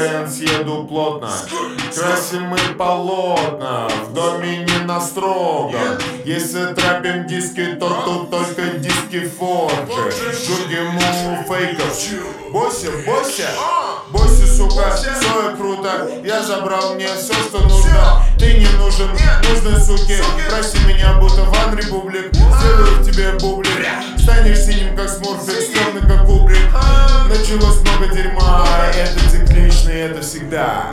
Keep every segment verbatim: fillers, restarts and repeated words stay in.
дэнс, еду плотно. Красим мы полотна, в доме не настроган. Если трапим диски, то тут только диски Форджи. Жугиму фейков. Бойся, бойся, бойся, сука, все круто. Я забрал мне все, что нужно. Ты не нужен, нужны суки. Проси меня, будто Ван Републик. Сделаю в тебе бублик. Станешь синим, как Смурфик, стрёмный, как Кубрик. Началось много дерьма, это циклично, и это всегда.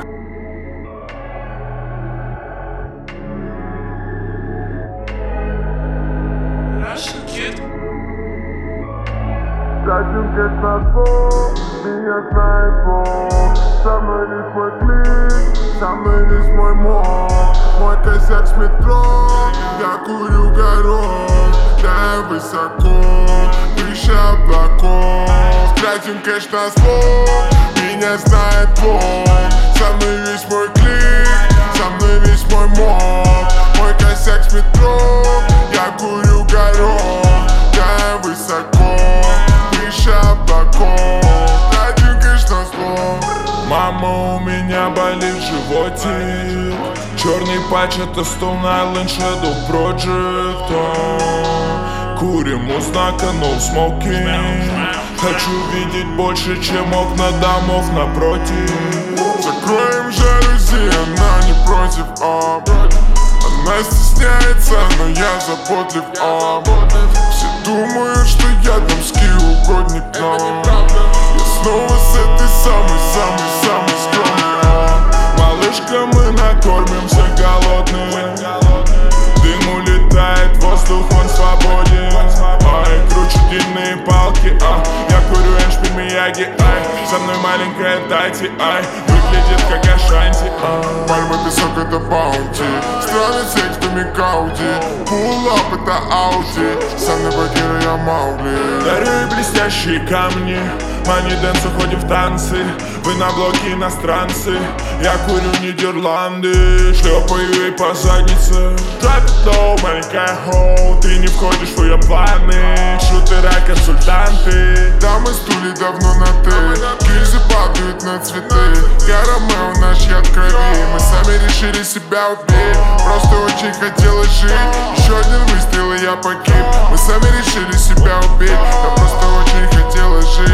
Тратим кэш на сон, меня знает Бог. Со мной лишь мой клик, со мной лишь мой мозг. Мой косяк с метро, я курю горох. Да, высоко, выше облаков. Тратим кэш на сон, меня знает Бог. Со мной весь мой клик, со мной весь мой мозг. Мой косяк с метро, я курю горох. Да, высоко, выше облаков. Тратим кэш на сон. Мама, у меня болит животик. Черный патч, это Stone Island Shadow Project. а. Курим у знака No Smoking. Хочу видеть больше, чем окна домов напротив. Закроем жалюзи, она не против, а она стесняется, но я заботлив, а все думают, что я дамский угодник, но я снова с этой самой-самой-самой скромной, а Малышка, мы накормимся голодные. Дым улетает, воздух, он свободен. Ай, кручу длинные палки, а я курю эншпиль Мияги, ай. Со мной маленькая Тати, ай. Выглядит как Ашанти, а. Пальма, песок, это баунти. Странный текстами Кауди. Пул-ап, это Ауди. Сам на Багира, я Маугли. Дарю блестящие камни. Мани дэнс, уходим в танцы. Вы на блоке иностранцы. Я курю Нидерланды. Шлепаю ей по заднице. Drop it low, маленькая хоу. Ты не входишь в ее планы. Шутера, консультанты. Дамы стулья давно на «ты». Гильзы падают на цветы. Я Ромео, наш яд крови. Мы сами решили себя убить. Просто очень хотелось жить. Еще один выстрел, и я погиб. Мы сами решили себя убить. Я просто очень хотелось жить.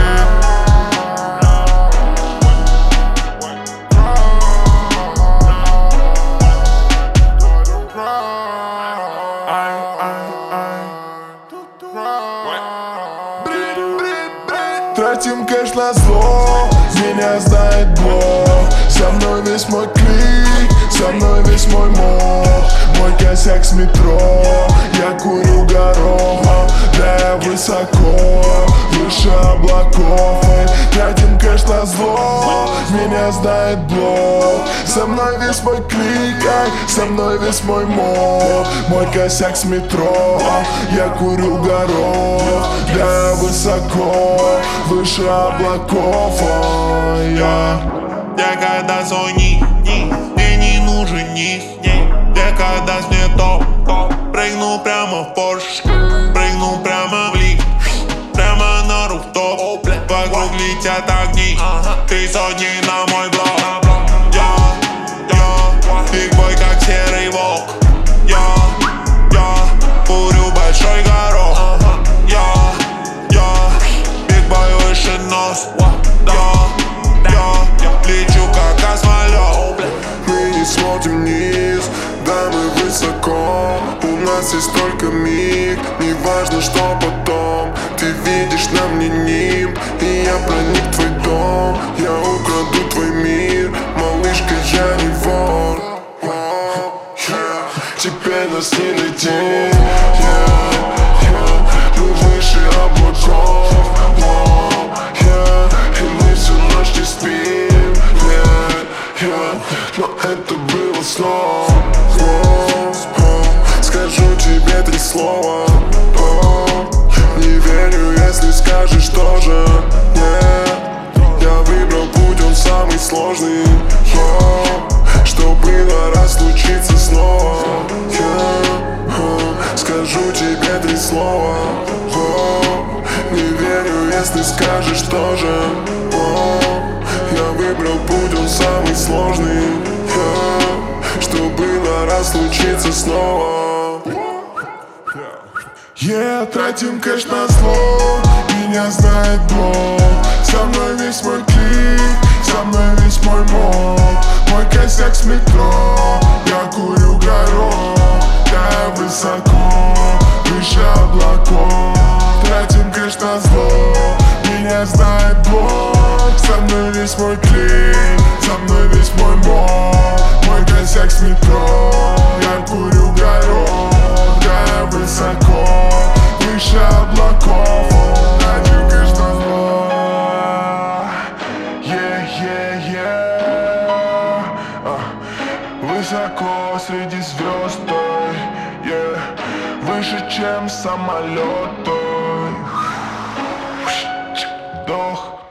Тратим кэш на зло, меня знает Бог. Со мной весь мой клик, со мной весь мой мозг. Мой косяк с метро, я курю горох. Да, я высоко, выше облаков. Тратим кэш на зло, меня знает Бог. Со мной весь мой клик, ай, со мной весь мой мозг. Мой косяк с метро, я курю горох. Да, я высоко, выше облаков, а я. Я когда звони, мне не нужен низ. Я когда мне топ, прыгну прямо в Порш, прыгну прямо в лифт, прямо на руфтоп. Вокруг летят огни, три сотни на мой блок. Я, я, бигбой как серый волк. Я, я, курю большой горох. Я, я, бигбой выше нос. Я, я, лечу как космолет. Мы не смотрим вниз, да мы высоко. У нас есть только миг, не важно что потом. Ты видишь на мне нимб, и я проник в твой дом. Я украду твой мир, малышка, я не вор. Теперь нас не найти. Мы выше облаков. И мы всю ночь не спим. Но это было снова. Скажу тебе три слова. Не верю, если скажешь тоже. Я выбрал путь, он самый сложный. Что было, раз случится снова. Скажу тебе три слова. Не верю, если скажешь тоже. Я выбрал выбрал путь, он самый сложный, yeah, чтобы на раз случиться снова. Yeah, тратим кэш на зло, меня знает блог. Со мной весь мой клик, со мной весь мой моб. Мой косяк с метро, я курю горох. Я высоко, выше облаков. Тратим кэш на зло, меня знает блог. Со мной весь мой клик, со мной весь мой моб. Мой косяк с метро, я курю горох. Я высоко, выше облаков. Тратим кэш на зло. Yeah, yeah, yeah. uh, Высоко среди звезд, yeah. Выше, чем самолеты. Вдох.